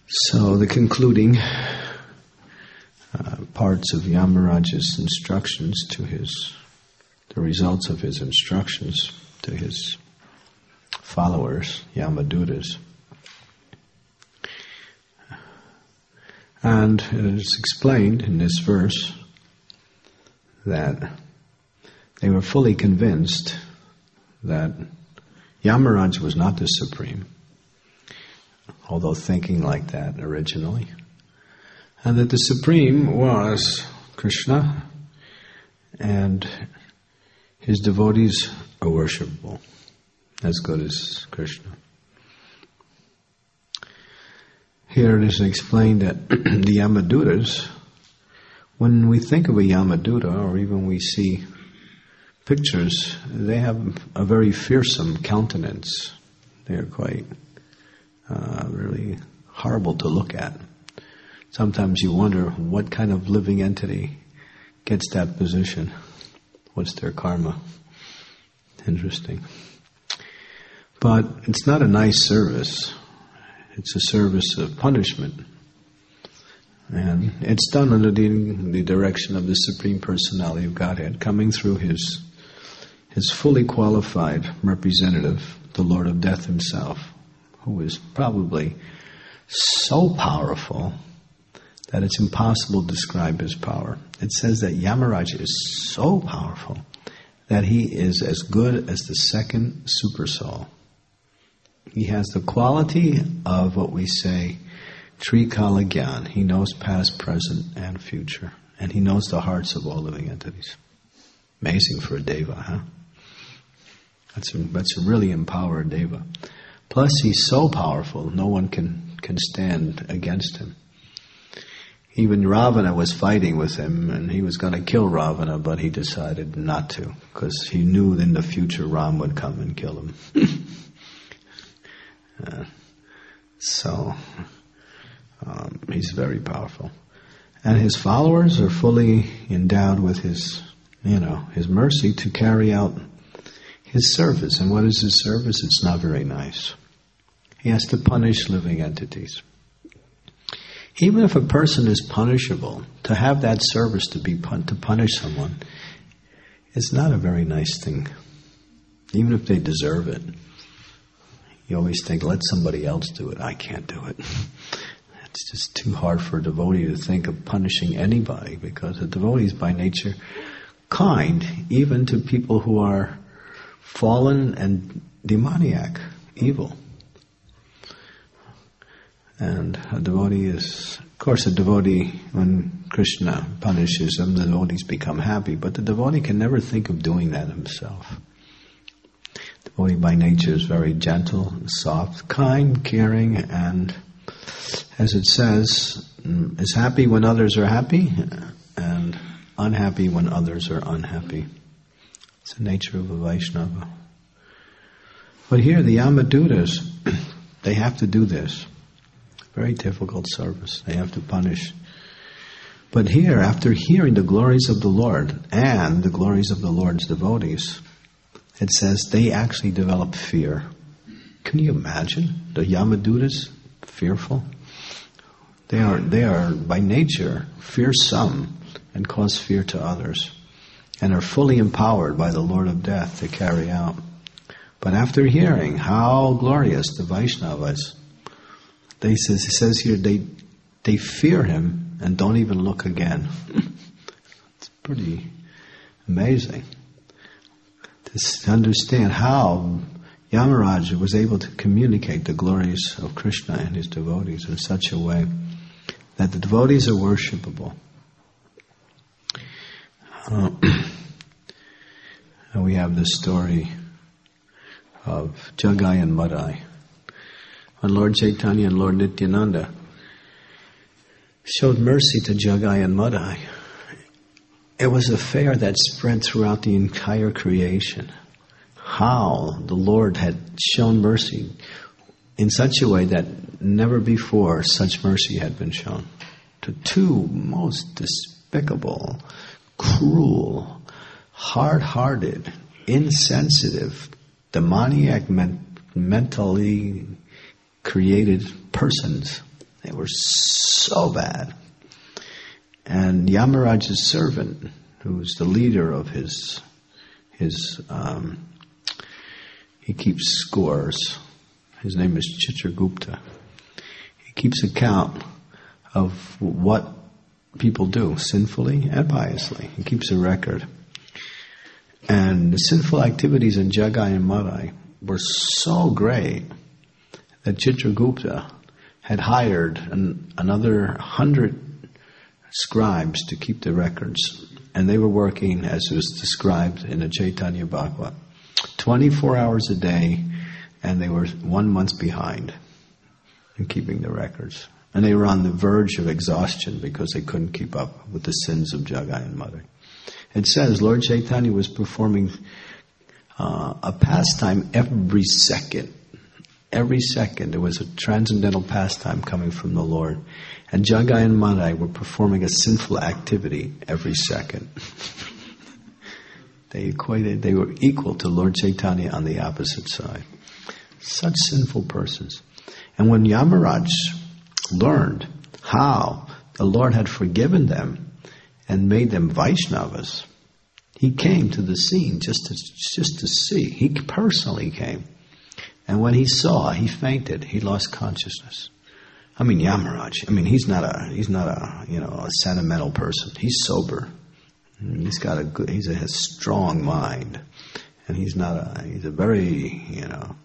So the concluding parts of Yamaraja's instructions to the results of his instructions to his followers, Yamadutas. And it is explained in this verse that they were fully convinced that Yamaraj was not the Supreme, although thinking like that originally, and that the Supreme was Krishna, and his devotees are worshipable, as good as Krishna. Here it is explained that the Yamadutas, when we think of a Yamaduta, or even we see pictures, they have a very fearsome countenance. They are quite really horrible to look at. Sometimes you wonder what kind of living entity gets that position. What's their karma? Interesting. But it's not a nice service. It's a service of punishment. And it's done under the direction of the Supreme Personality of Godhead, coming through his fully qualified representative, the Lord of Death himself, who is probably so powerful that it's impossible to describe his power. It says that Yamaraja is so powerful that he is as good as the second super soul. He has the quality of what we say, Trikala Gyan. He knows past, present, and future. And he knows the hearts of all living entities. Amazing for a Deva, huh? That's a really empowered Deva. Plus, he's so powerful, no one can stand against him. Even Ravana was fighting with him, and he was going to kill Ravana, but he decided not to, because he knew in the future Ram would come and kill him. He's very powerful. And his followers are fully endowed with his mercy to carry out his service. And what is his service? It's not very nice. He has to punish living entities. Even if a person is punishable, to have that service to punish someone is not a very nice thing. Even if they deserve it. You always think, let somebody else do it. I can't do it. It's just too hard for a devotee to think of punishing anybody, because a devotee is by nature kind, even to people who are fallen and demoniac, evil. And a devotee is, of course, when Krishna punishes them, the devotees become happy, but the devotee can never think of doing that himself. The devotee by nature is very gentle, soft, kind, caring, and as it says, is happy when others are happy and unhappy when others are unhappy. It's the nature of a Vaishnava. But here the Yamadutas, they have to do this. Very difficult service. They have to punish. But here, after hearing the glories of the Lord and the glories of the Lord's devotees, it says they actually develop fear. Can you imagine the Yamadutas fearful? They are by nature fearsome and cause fear to others, and are fully empowered by the Lord of Death to carry out. But after hearing how glorious the Vaishnavas, it says here they fear him and don't even look again. It's pretty amazing to understand how Yamaraja was able to communicate the glories of Krishna and his devotees in such a way that the devotees are worshipable. And we have this story of Jagai and Madai. When Lord Chaitanya and Lord Nityananda showed mercy to Jagai and Madai, it was a affair that spread throughout the entire creation. How the Lord had shown mercy in such a way that never before such mercy had been shown to two most despicable, cruel, hard-hearted, insensitive, demoniac, mentally created persons. They were so bad. And Yamaraj's servant, who was the leader of his he keeps scores. His name is Chitragupta. He keeps account of what people do, sinfully and piously. He keeps a record. And the sinful activities in Jagai and Madai were so great that Chitragupta had hired another 100 scribes to keep the records. And they were working, as was described in the Chaitanya Bhagavad, 24 hours a day, and they were 1 month behind in keeping the records. And they were on the verge of exhaustion because they couldn't keep up with the sins of Jagai and Madai. It says Lord Chaitanya was performing a pastime every second. Every second there was a transcendental pastime coming from the Lord. And Jagai and Madai were performing a sinful activity every second. They were equal to Lord Chaitanya on the opposite side. Such sinful persons. And when Yamaraj learned how the Lord had forgiven them and made them Vaishnavas, he came to the scene just to see. He personally came. And when he saw, he fainted. He lost consciousness. I mean, Yamaraj, he's not a sentimental person. He's sober. He's a strong mind. And he's a very,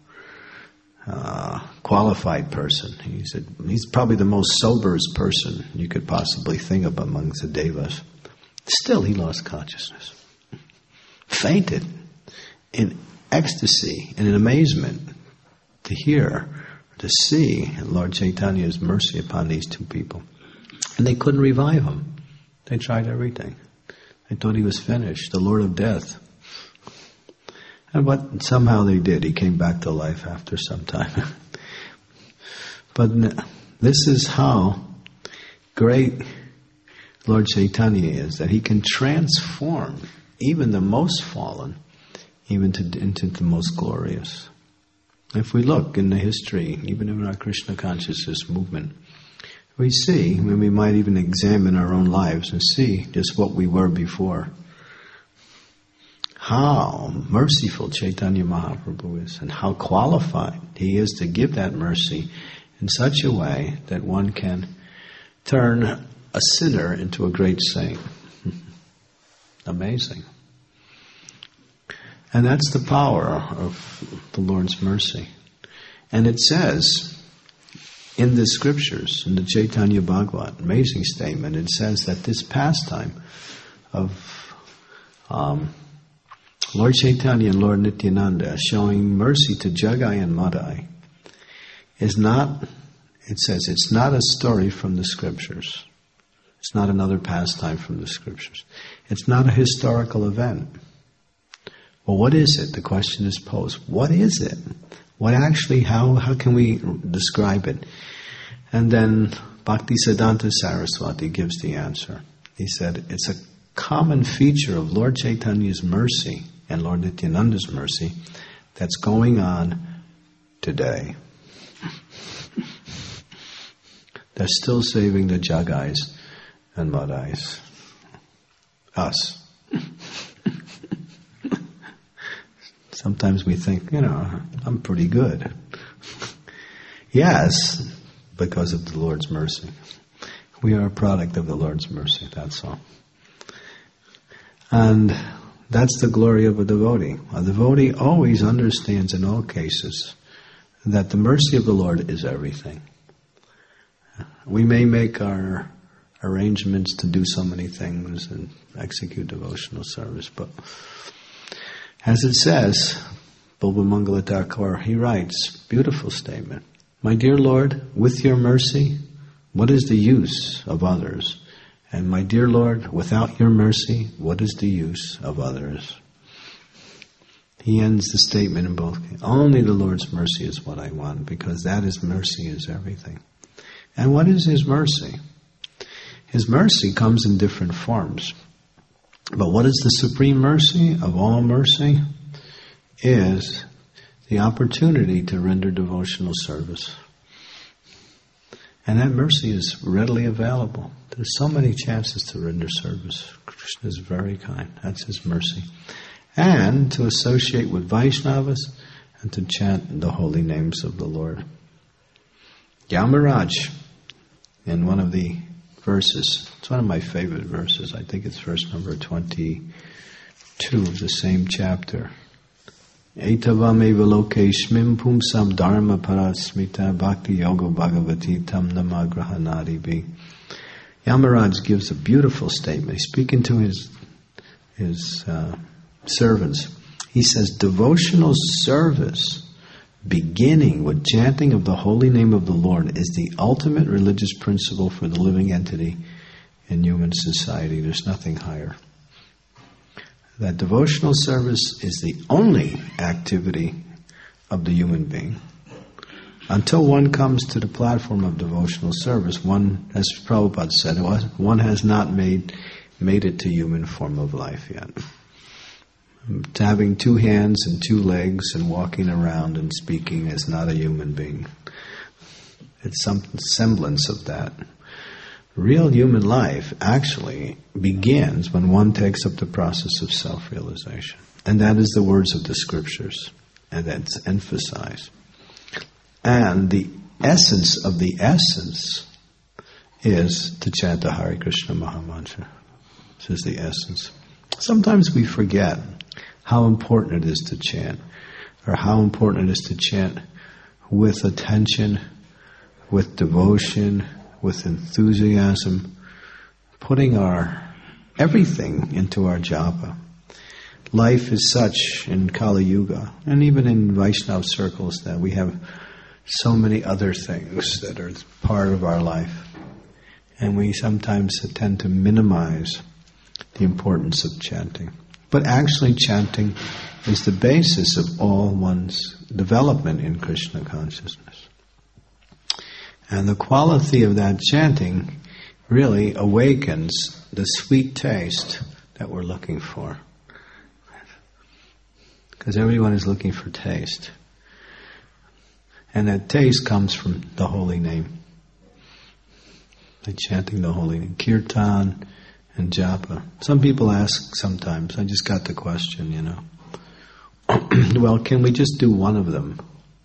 qualified person. He's probably the most soberest person you could possibly think of amongst the devas. Still, he lost consciousness. Fainted in ecstasy and in amazement to hear, to see Lord Chaitanya's mercy upon these two people. And they couldn't revive him. They tried everything. They thought he was finished, the Lord of Death. But somehow they did. He came back to life after some time. But this is how great Lord Chaitanya is, that he can transform even the most fallen into the most glorious. If we look in the history, even in our Krishna consciousness movement, we see, when we might even examine our own lives and see just what we were before, how merciful Chaitanya Mahaprabhu is and how qualified he is to give that mercy in such a way that one can turn a sinner into a great saint. Amazing. And that's the power of the Lord's mercy. And it says in the scriptures, in the Chaitanya Bhagavad, amazing statement, it says that this pastime of Lord Chaitanya and Lord Nityananda showing mercy to Jagai and Madai is not, it says, it's not a story from the scriptures. It's not another pastime from the scriptures. It's not a historical event. Well, what is it? The question is posed. What is it? What actually, how can we describe it? And then Bhaktisiddhanta Saraswati gives the answer. He said, it's a common feature of Lord Chaitanya's mercy and Lord Nityananda's mercy that's going on today. They're still saving the Jagais and Madais. Us. Sometimes we think, I'm pretty good. Yes, because of the Lord's mercy. We are a product of the Lord's mercy, that's all. And that's the glory of a devotee. A devotee always understands in all cases that the mercy of the Lord is everything. We may make our arrangements to do so many things and execute devotional service, but as it says, Bilbamangala Thakur, he writes, beautiful statement, my dear Lord, with your mercy, what is the use of others? And my dear Lord, without your mercy, what is the use of others? He ends the statement in both cases. Only the Lord's mercy is what I want, because that is mercy is everything. And what is His mercy? His mercy comes in different forms. But what is the supreme mercy of all mercy? Is the opportunity to render devotional service. And that mercy is readily available. There's so many chances to render service. Krishna is very kind. That's his mercy. And to associate with Vaishnavas and to chant the holy names of the Lord. Yamaraj, in one of the verses, it's one of my favorite verses, I think it's verse number 22 of the same chapter. Etavam eva lokeshmim pumsam dharma parasmita bhakti yoga bhagavati tam namagrahanari bi. Yamaraj gives a beautiful statement. He's speaking to his servants. He says, devotional service beginning with chanting of the holy name of the Lord is the ultimate religious principle for the living entity in human society. There's nothing higher. That devotional service is the only activity of the human being. Until one comes to the platform of devotional service, one, as Prabhupada said, one has not made it to human form of life yet. Having two hands and two legs and walking around and speaking is not a human being. It's some semblance of that. Real human life actually begins when one takes up the process of self-realization. And that is the words of the scriptures. And that's emphasized. And the essence of the essence is to chant the Hare Krishna Mahamantra. This is the essence. Sometimes we forget how important it is to chant, or how important it is to chant with attention, with devotion, with enthusiasm, putting our everything into our japa. Life is such in Kali Yuga, and even in Vaishnava circles, that we have so many other things that are part of our life. And we sometimes tend to minimize the importance of chanting. But actually chanting is the basis of all one's development in Krishna consciousness. And the quality of that chanting really awakens the sweet taste that we're looking for. Because everyone is looking for taste. And that taste comes from the holy name. By chanting the holy name. Kirtan and japa. Some people ask sometimes, I just got the question, well, can we just do one of them?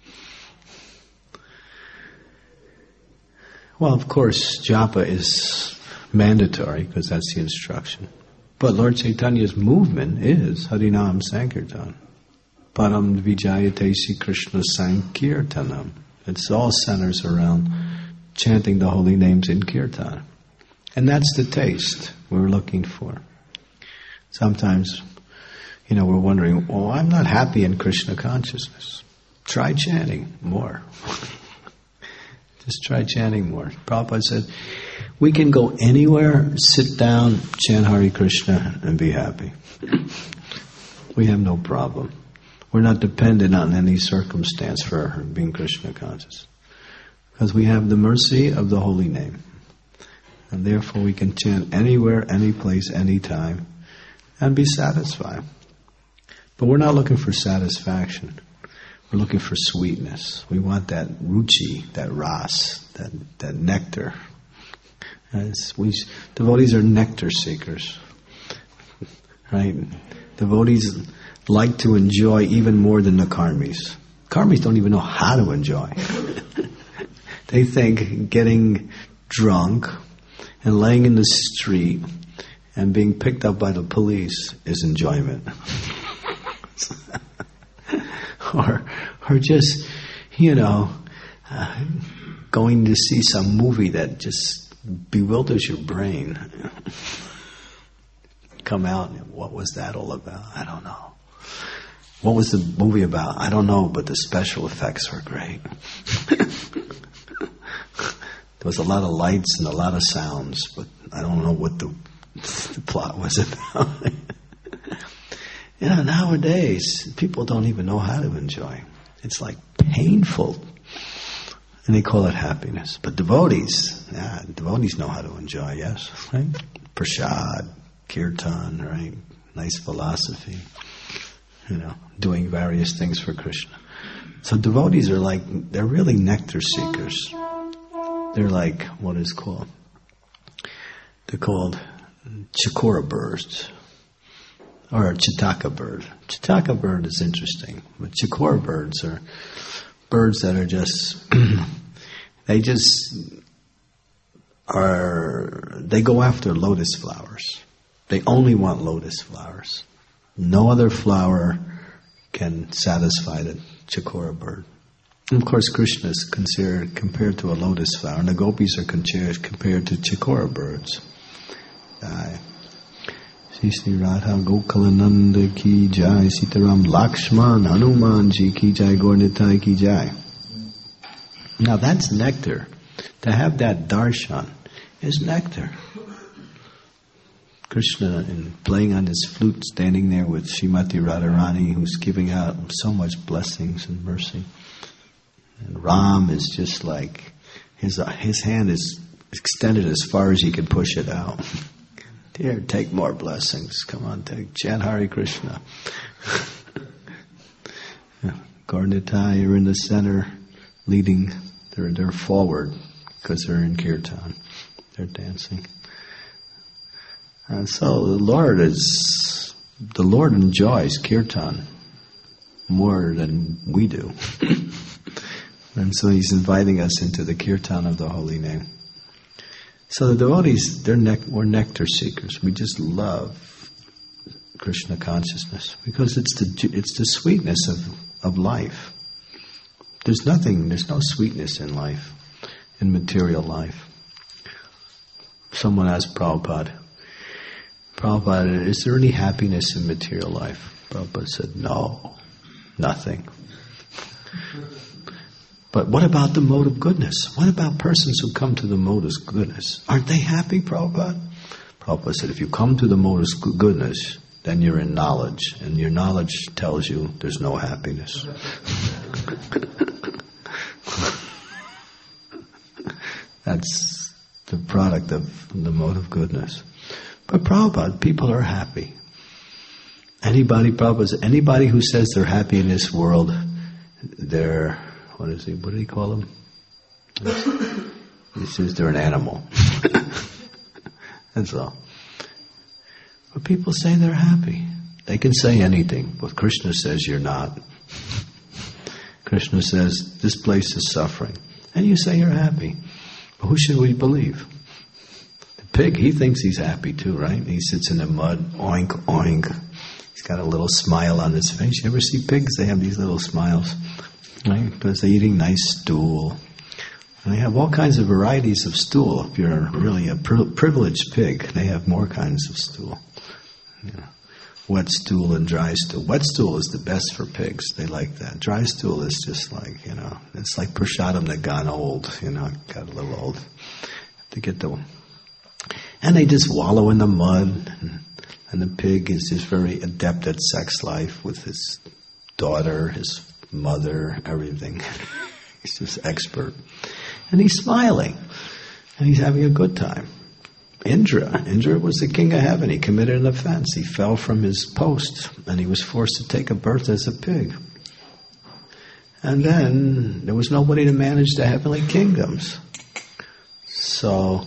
Well, of course, japa is mandatory because that's the instruction. But Lord Chaitanya's movement is Harinam Sankirtan. Param Vijayate Sri Krishna Sankirtanam. It's all centers around chanting the holy names in kirtan. And that's the taste we're looking for. Sometimes, we're wondering, I'm not happy in Krishna consciousness. Try chanting more. Just try chanting more. Prabhupada said, we can go anywhere, sit down, chant Hare Krishna, and be happy. We have no problem. We're not dependent on any circumstance for being Krishna conscious. Because we have the mercy of the holy name. And therefore we can chant anywhere, any place, any time, and be satisfied. But we're not looking for satisfaction. We're looking for sweetness. We want that ruchi, that ras, that nectar. Devotees are nectar seekers. Right? Devotees like to enjoy even more than the karmis. Karmis don't even know how to enjoy. They think getting drunk and laying in the street and being picked up by the police is enjoyment. or just, going to see some movie that just bewilders your brain. Come out, what was that all about? I don't know. What was the movie about? I don't know, but the special effects were great. There was a lot of lights and a lot of sounds, but I don't know what the plot was about. Nowadays, people don't even know how to enjoy. It's like painful. And they call it happiness. But devotees know how to enjoy, yes? Right? Prasad, kirtan, right? Nice philosophy. Doing various things for Krishna. So devotees are they're really nectar seekers. They're like what is called. They're called chikora birds, or a chitaka bird. Chitaka bird is interesting, but chikora birds are birds that are they go after lotus flowers. They only want lotus flowers. No other flower can satisfy the chikora bird. And of course, Krishna is compared to a lotus flower, and the gopis are compared to chikora birds. Sri Radha Gokulananda ki jai, Sitaram Lakshman Hanuman ji ki jai, Gaura-Nitai ki jai. Now that's nectar. To have that darshan is nectar. Krishna playing on his flute, standing there with Srimati Radharani, who's giving out so much blessings and mercy. And Ram is just like, his hand is extended as far as he can push it out. Here, take more blessings. Come on, chant Hare Krishna. Gaura-Nitai are in the center, leading. They're forward because they're in kirtan. They're dancing. And so the Lord enjoys kirtan more than we do. And so He's inviting us into the kirtan of the holy name. So the devotees, we're nectar seekers. We just love Krishna consciousness because it's the sweetness of life. There's no sweetness in life, in material life. Someone asked Prabhupada, is there any happiness in material life? Prabhupada said, no, nothing. But what about the mode of goodness? What about persons who come to the mode of goodness? Aren't they happy, Prabhupada? Prabhupada said, if you come to the mode of goodness, then you're in knowledge, and your knowledge tells you there's no happiness. That's the product of the mode of goodness. But Prabhupada, people are happy. Anybody who says they're happy in this world, they're, what did he call them? He says they're an animal. That's all. But people say they're happy. They can say anything, but Krishna says you're not. Krishna says this place is suffering. And you say you're happy. But who should we believe? The pig, he thinks he's happy too, right? He sits in the mud, oink, oink. He's got a little smile on his face. You ever see pigs? They have these little smiles, right? Because they're eating nice stool. And they have all kinds of varieties of stool. If you're really a privileged pig, they have more kinds of stool. You know, wet stool and dry stool. Wet stool is the best for pigs. They like that. Dry stool is just like, it's like prasadam that gone old, got a little old. To get the one. And they just wallow in the mud. And the pig is just very adept at sex life with his daughter, his mother, everything. He's just expert. And he's smiling. And he's having a good time. Indra was the king of heaven. He committed an offense. He fell from his post and he was forced to take a birth as a pig. And then there was nobody to manage the heavenly kingdoms. So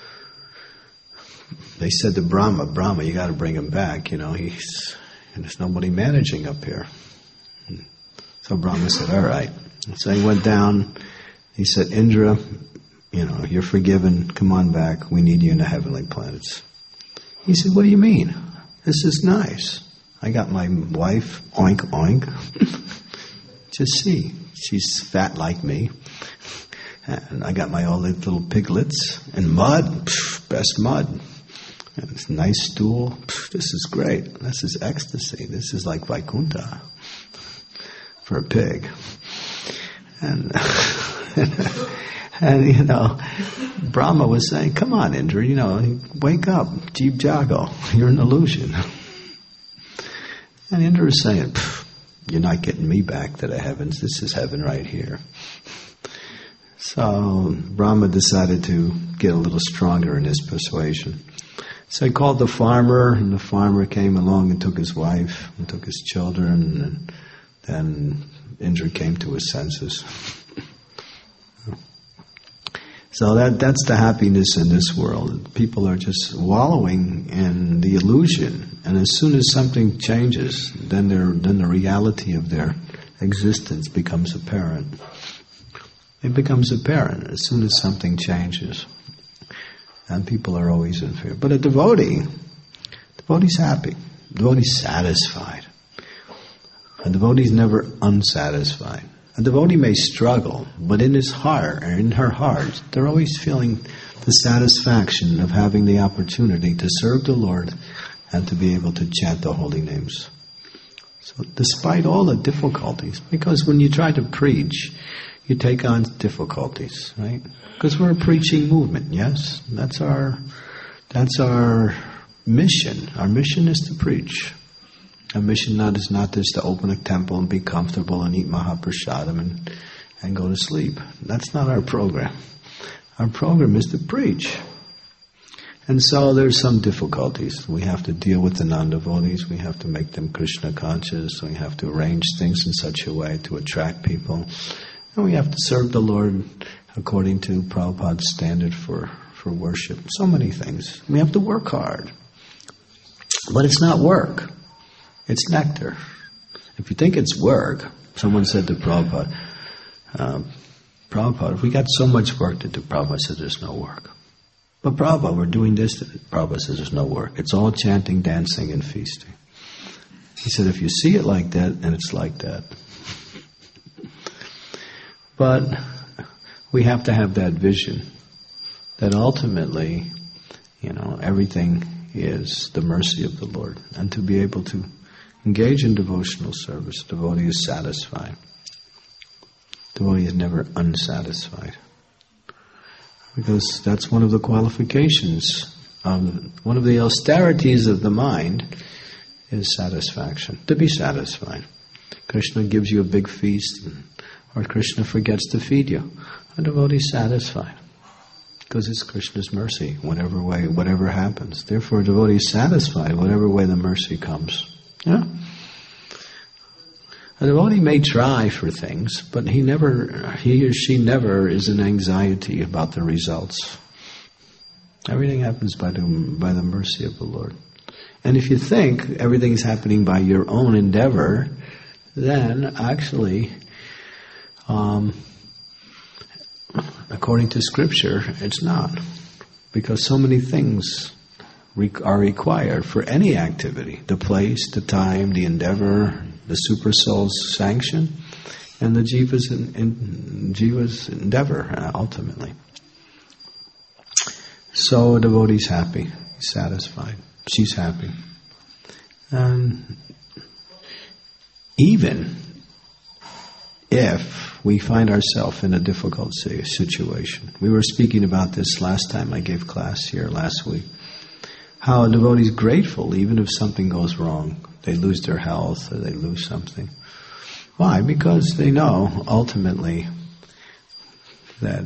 they said to Brahma, you got to bring him back. There's nobody managing up here. So Brahma said, all right. So he went down. He said, Indra, you're forgiven. Come on back. We need you in the heavenly planets. He said, what do you mean? This is nice. I got my wife, oink, oink. Just see. She's fat like me. And I got my all little piglets. And mud, best mud. And this nice stool. This is great. This is ecstasy. This is like Vaikuntha for a pig. And Brahma was saying, come on, Indra, wake up, Jeev Jago, you're an illusion. And Indra was saying, you're not getting me back to the heavens, this is heaven right here. So Brahma decided to get a little stronger in his persuasion. So he called the farmer, and the farmer came along and took his wife and took his children, and then Indra came to his senses. So that's the happiness in this world. People are just wallowing in the illusion, and as soon as something changes, then the reality of their existence becomes apparent. It becomes apparent as soon as something changes. And people are always in fear. But a devotee's happy. A devotee's satisfied. A devotee's never unsatisfied. A devotee may struggle, but in his heart, or in her heart, they're always feeling the satisfaction of having the opportunity to serve the Lord and to be able to chant the holy names. So despite all the difficulties, because when you try to preach, you take on difficulties, right? Because we're a preaching movement, yes? That's our mission. Our mission is to preach. Our mission is not just to open a temple and be comfortable and eat Mahaprasadam and go to sleep. That's not our program. Our program is to preach. And so there's some difficulties. We have to deal with the non-devotees. We have to make them Krishna conscious. We have to arrange things in such a way to attract people. And we have to serve the Lord according to Prabhupada's standard for worship. So many things. We have to work hard. But it's not work. It's nectar. If you think it's work, someone said to Prabhupada, Prabhupada, if we got so much work to do, Prabhupada said there's no work. But Prabhupada, we're doing this. Prabhupada says there's no work. It's all chanting, dancing, and feasting. He said if you see it like that, then it's like that. But we have to have that vision that ultimately, everything is the mercy of the Lord. And to be able to engage in devotional service, devotee is satisfied. Devotee is never unsatisfied. Because that's one of the qualifications, one of the austerities of the mind is satisfaction, to be satisfied. Krishna gives you a big feast, or Krishna forgets to feed you. A devotee is satisfied, because it's Krishna's mercy, whatever way, whatever happens. Therefore, a devotee is satisfied, whatever way the mercy comes. Yeah? A devotee may try for things, but he or she never is in anxiety about the results. Everything happens by the mercy of the Lord. And if you think everything is happening by your own endeavor, then actually, according to Scripture, it's not. Because so many things are required for any activity. The place, the time, the endeavor, the super soul's sanction, and the jiva's endeavor, ultimately. So a devotee's happy, he's satisfied, she's happy. And even if we find ourselves in a difficult situation, we were speaking about this last time I gave class here last week, how a devotee is grateful even if something goes wrong. They lose their health or they lose something. Why? Because they know ultimately that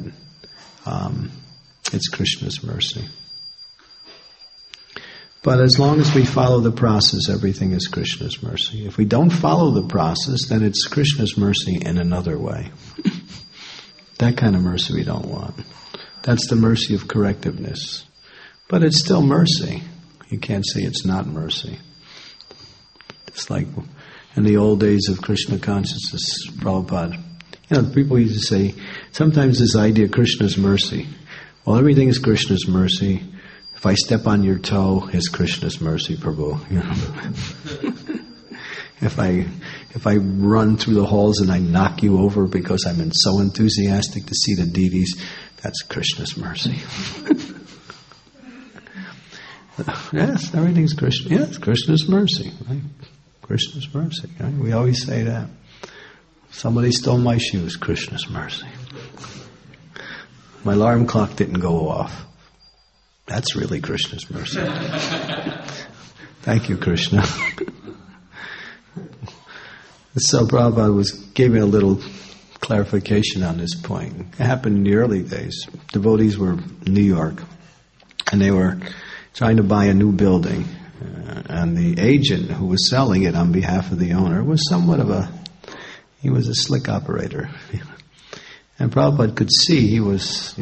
it's Krishna's mercy. But as long as we follow the process, everything is Krishna's mercy. If we don't follow the process, then it's Krishna's mercy in another way. That kind of mercy we don't want. That's the mercy of correctiveness. But it's still mercy. You can't say it's not mercy. It's like in the old days of Krishna consciousness, Prabhupada, people used to say, sometimes this idea of Krishna's mercy, well, everything is Krishna's mercy. If I step on your toe, it's Krishna's mercy, Prabhu. If I run through the halls and I knock you over because I'm so enthusiastic to see the deities, that's Krishna's mercy. Yes, everything's Krishna. Yes, Krishna's mercy, right? Krishna's mercy, right? We always say that. Somebody stole my shoes, Krishna's mercy. My alarm clock didn't go off. That's really Krishna's mercy. Thank you, Krishna. So Prabhupada gave me a little clarification on this point. It happened in the early days. Devotees were in New York, and they were trying to buy a new building. And the agent who was selling it on behalf of the owner was he was a slick operator. And Prabhupada could see he was,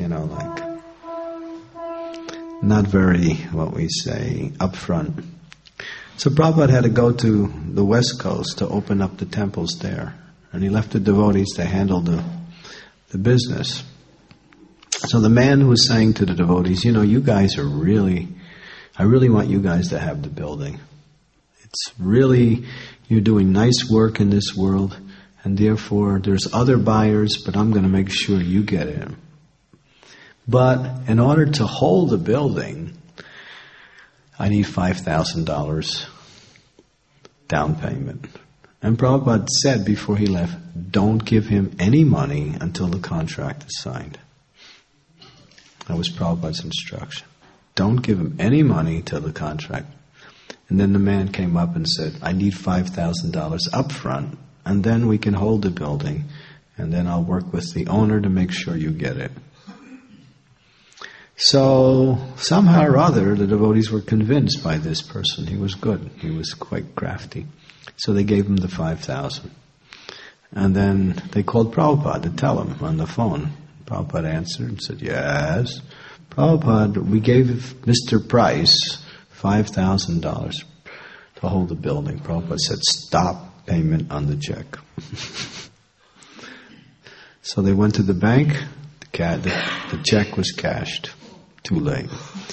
not very, what we say, upfront. So Prabhupada had to go to the West Coast to open up the temples there. And he left the devotees to handle the business. So the man who was saying to the devotees, you guys are I really want you guys to have the building. It's really, you're doing nice work in this world, and therefore there's other buyers, but I'm going to make sure you get in. But in order to hold the building, I need $5,000 down payment. And Prabhupada said before he left, don't give him any money until the contract is signed. That was Prabhupada's instruction. Don't give him any money till the contract. And then the man came up and said, I need $5,000 up front, and then we can hold the building, and then I'll work with the owner to make sure you get it. So somehow or other, the devotees were convinced by this person. He was good. He was quite crafty. So they gave him the $5,000. And then they called Prabhupada to tell him on the phone. Prabhupada answered and said, yes, Prabhupada, we gave Mr. Price $5,000 to hold the building. Prabhupada said, stop payment on the check. So they went to the bank. The check was cashed. Too late.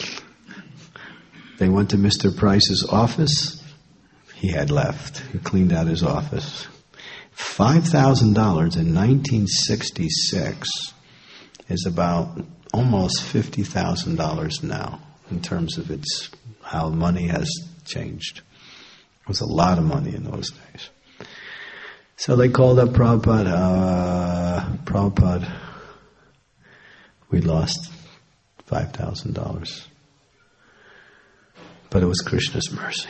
They went to Mr. Price's office. He had left. He cleaned out his office. $5,000 in 1966 is about almost $50,000 now in terms of how money has changed. It was a lot of money in those days. So they called up Prabhupada. Prabhupada, we lost $5,000. But it was Krishna's mercy.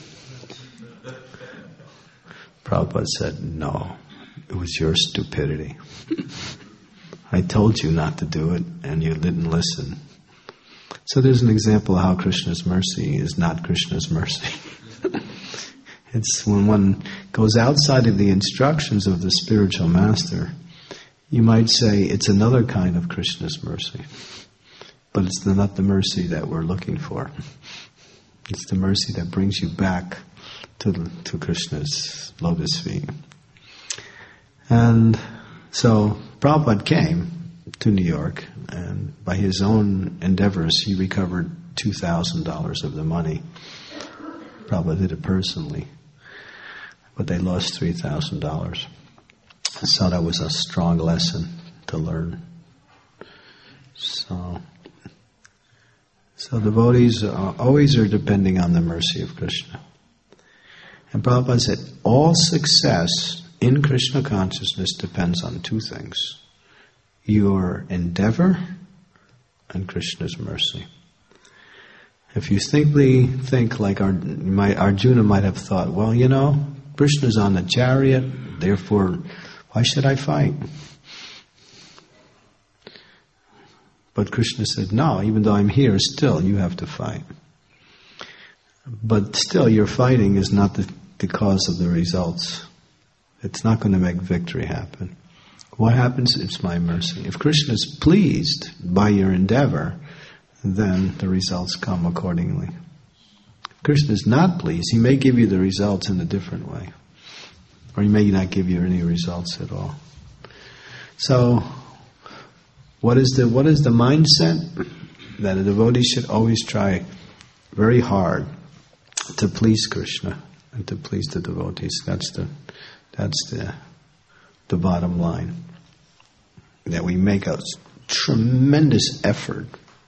Prabhupada said, no, it was your stupidity. I told you not to do it, and you didn't listen. So there's an example of how Krishna's mercy is not Krishna's mercy. It's when one goes outside of the instructions of the spiritual master, you might say it's another kind of Krishna's mercy. But it's not the mercy that we're looking for. It's the mercy that brings you back to Krishna's lotus feet. And so Prabhupada came to New York, and by his own endeavors, he recovered $2,000 of the money. Prabhupada did it personally. But they lost $3,000. So that was a strong lesson to learn. So devotees always are depending on the mercy of Krishna. And Prabhupada said, all success in Krishna consciousness depends on two things: your endeavor and Krishna's mercy. If you simply think like Arjuna might have thought, well, Krishna's on the chariot, therefore, why should I fight? But Krishna said, no, even though I'm here, still you have to fight. But still, your fighting is not the cause of the results. It's not going to make victory happen. What happens? It's my mercy. If Krishna is pleased by your endeavor, then the results come accordingly. If Krishna is not pleased, he may give you the results in a different way. Or he may not give you any results at all. So, what is the mindset? That a devotee should always try very hard to please Krishna and to please the devotees. That's the bottom line. That we make a tremendous effort.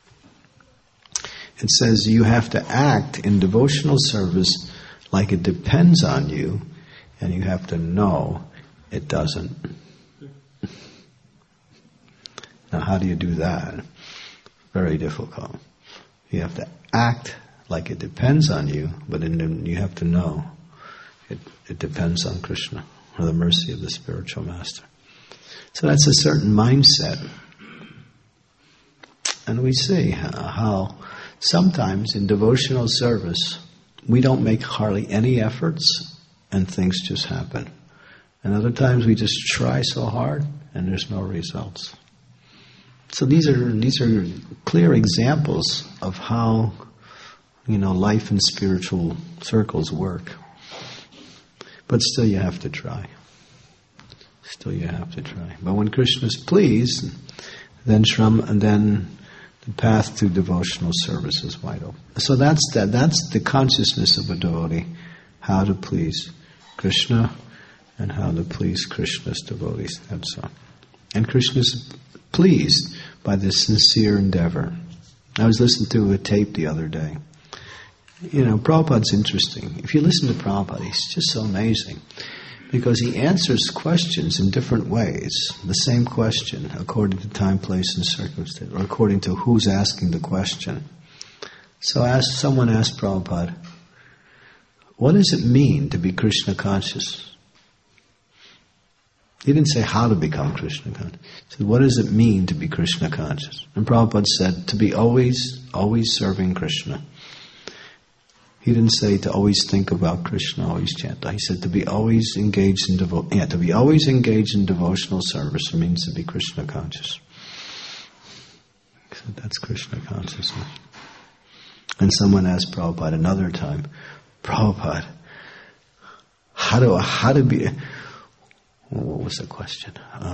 It says you have to act in devotional service like it depends on you, and you have to know it doesn't. Now, how do you do that? Very difficult. You have to act like it depends on you, but you have to know it depends on Krishna, or the mercy of the spiritual master. So that's a certain mindset. And we see how sometimes in devotional service, we don't make hardly any efforts and things just happen. And other times we just try so hard and there's no results. So these are clear examples of how, life in spiritual circles work. But still you have to try. But when Krishna is pleased, then the path to devotional service is wide open. So that's the consciousness of a devotee, how to please Krishna and how to please Krishna's devotees. That's all. And Krishna is pleased by this sincere endeavor. I was listening to a tape the other day. Prabhupada's interesting. If you listen to Prabhupada, he's just so amazing. Because he answers questions in different ways. The same question, according to time, place, and circumstance, or according to who's asking the question. So someone asked Prabhupada, what does it mean to be Krishna conscious? He didn't say how to become Krishna conscious. He said, what does it mean to be Krishna conscious? And Prabhupada said, to be always serving Krishna. He didn't say to always think about Krishna, always chant. He said to be always engaged in devotional service means to be Krishna conscious. So that's Krishna consciousness. And someone asked Prabhupada another time, Prabhupada, how to be? What was the question?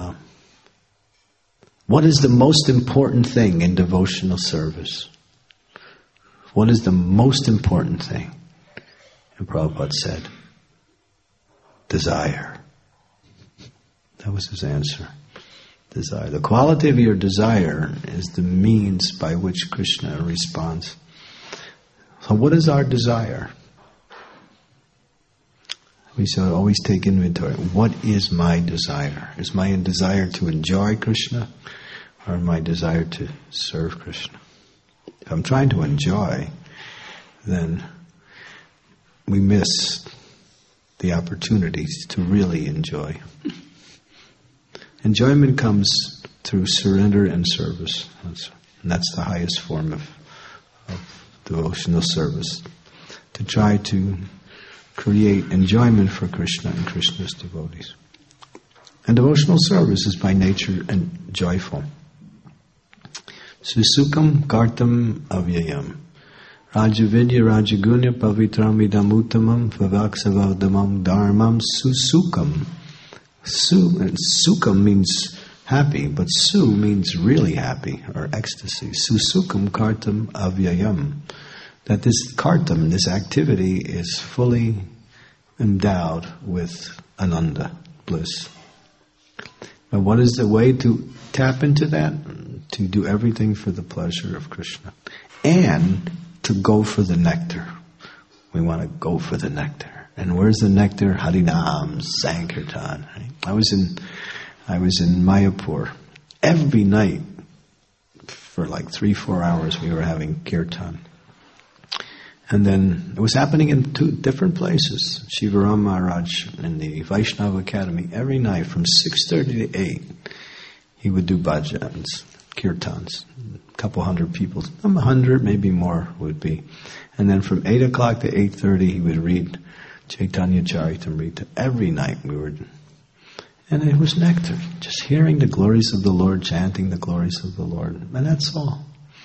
What is the most important thing in devotional service? What is the most important thing? And Prabhupada said, desire. That was his answer. Desire. The quality of your desire is the means by which Krishna responds. So what is our desire? We should always take inventory. What is my desire? Is my desire to enjoy Krishna or my desire to serve Krishna? If I'm trying to enjoy, then we miss the opportunities to really enjoy. Enjoyment comes through surrender and service. And that's the highest form of devotional service. To try to create enjoyment for Krishna and Krishna's devotees. And devotional service is by nature and joyful. Susukam kartam avyayam. Rajavidya rajagunya pavitram idamuttamam vavaksavadamam dharmam susukam. Sukam means happy, but su means really happy or ecstasy. Susukam kartam avyayam. That this kartam, this activity, is fully endowed with ananda, bliss. But what is the way to tap into that? To do everything for the pleasure of Krishna. And to go for the nectar. We want to go for the nectar. And where's the nectar? Harinam, Sankirtan. I was in Mayapur. Every night, for like 3-4 hours, we were having kirtan. And then it was happening in 2 different places. Shivaram Maharaj in the Vaishnava Academy. Every night from 6:30 to 8, he would do bhajans, kirtans. A couple hundred people, 100, maybe more would be. And then from 8 o'clock to 8:30, he would read Chaitanya Charitamrita. Every night we were. And it was nectar. Just hearing the glories of the Lord, chanting the glories of the Lord. And that's all.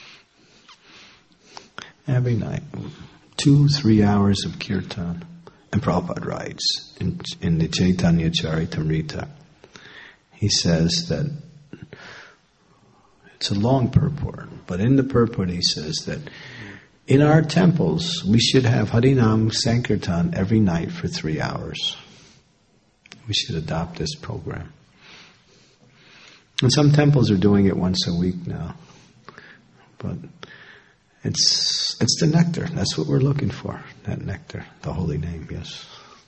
Every night. 2-3 hours of kirtan. And Prabhupada writes in the Chaitanya Charitamrita, he says that it's a long purport, but in the purport he says that in our temples we should have Harinam Sankirtan every night for 3 hours. We should adopt this program. And some temples are doing it once a week now. But it's the nectar. That's what we're looking for. That nectar, the holy name, yes.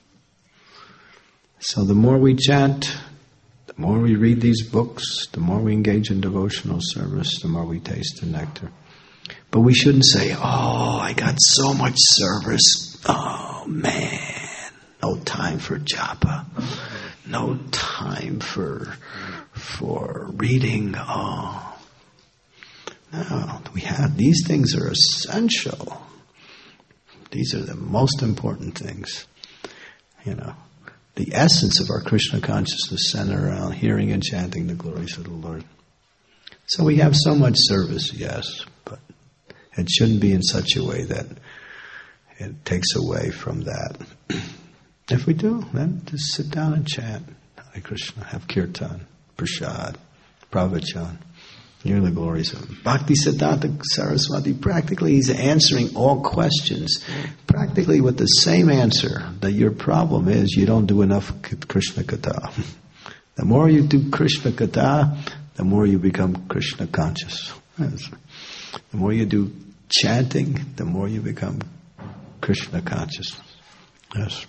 So the more we chant, the more we read these books, the more we engage in devotional service, the more we taste the nectar. But we shouldn't say, oh, I got so much service. Oh, man, no time for japa. No time for reading. Oh, no, these things are essential. These are the most important things. the essence of our Krishna consciousness centered around hearing and chanting the glories of the Lord. So we have so much service, yes, but it shouldn't be in such a way that it takes away from that. If we do, then just sit down and chant Hare Krishna, have kirtan, prasad, pravachan, hear the glories of him. Bhakti Siddhanta Saraswati, practically he's answering all questions, practically with the same answer, that your problem is you don't do enough Krishna Katha. The more you do Krishna Katha, the more you become Krishna conscious. The more you do chanting, the more you become Krishna conscious. Yes.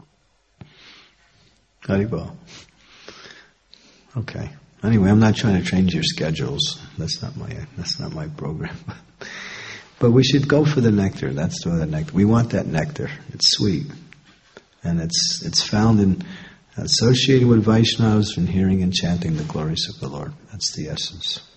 Haribol. Okay. Anyway, I'm not trying to change your schedules. That's not my program. But we should go for the nectar. That's the nectar. We want that nectar. It's sweet, and it's found in associated with Vaishnavas and hearing and chanting the glories of the Lord. That's the essence.